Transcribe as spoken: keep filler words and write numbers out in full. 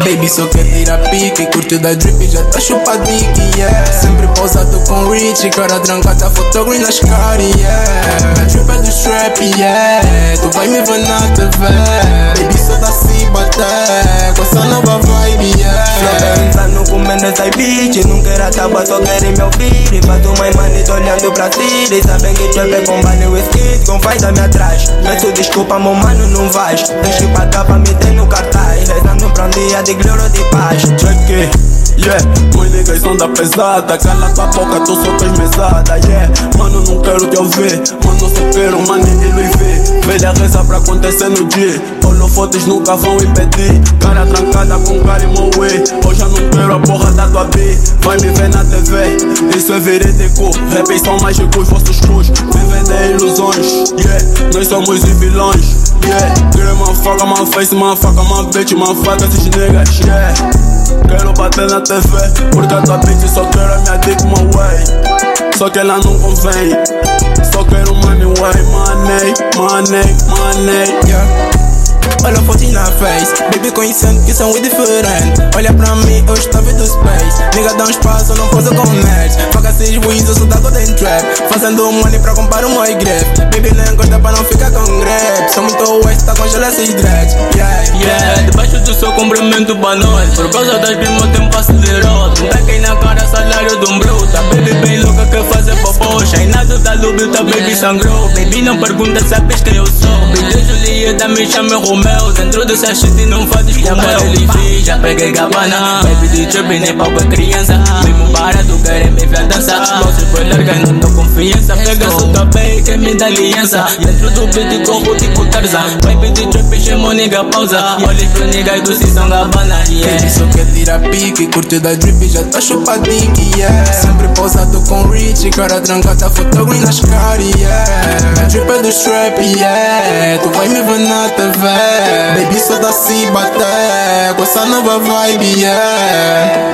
Baby só quer tirar pique, curte da drip e já tá chupadique, yeah. Sempre pousado com Richie, cara trancada, foto green nas caras, yeah. A drip é do strap, yeah. Tu vai me ver na T V, baby só dá se bater com essa nova vibe, yeah. Só pensando comendo essa bitch, não quero acabar, só querem me ouvir. E faz uma manita olhando pra ti, e sabem que trap é com banho e skit, com faz da minha atrás. Peço desculpa, meu mano, não vais. Tens que pagar pra me ter no cartaz, rezando pra um dia de glória de paz. Check yeah, meus niggas são da pesada. Cala tua boca, tu só tens mesada, yeah. Mano, não quero te ouvir, mano, só quero money e Louis V. Velha reza pra acontecer no dia, holofotes nunca vão impedir. Cara trancada com cara e moe, hoje eu não quero a porra da tua B. Vai me ver na T V, isso é verídico. Rappers são mágicos, vossos cruz vivem de ilusões, yeah. Nós somos os vilões, yeah. Quero uma faca, uma face, uma faca, uma bitch, uma faca, esses niggas, yeah. Quero bater na T V, porque a tua bitch só quer a minha dick, my way. Só que ela não convém, só quero money, way, money, money, money, yeah. Olha a foto na face, baby conhecendo que são diferentes. Olha pra mim, eu estou vendo space. Nigga dá um espaço, eu não posso com nerds. Faca seis wins, eu sou da Golden Trap. Fazendo money pra comprar o meu grip. Baby não encosta pra não ficar com grip. Sou muito west, tá congela esses dreads, yeah, yeah. Debaixo do seu cumprimento pra nós, por causa das primas tem passo de roda. Um beck aí na cara, salário de um bruta. Baby bem louca que fazer bobocha. E nada da lube, tá baby sangrou. Baby não pergunta, sabes quem eu sou. Baby Julieta me chama Romeu. Dentro dessa shit não fazes com meu. Ele fiz, já peguei gabana. Baby de trap nem pau pra criança. Mesmo barato, querem me ver dançar. Você foi largando, não confiança. Pega só tua bem, que me dá aliança. Dentro do beat corro tipo Tarzan. Baby de trap chamou nigga pausa. Olha pro nigga do Cisão Gabana, yeah. Baby só quer tirar pique, curte da drip e já tá chupadique, yeah. Sempre pousado com Richie, cara trancada, foto green nas caras, yeah. A drip é do strap, yeah. Tu vai me ver na T V, baby só dá se bater com essa nova vibe, yeah.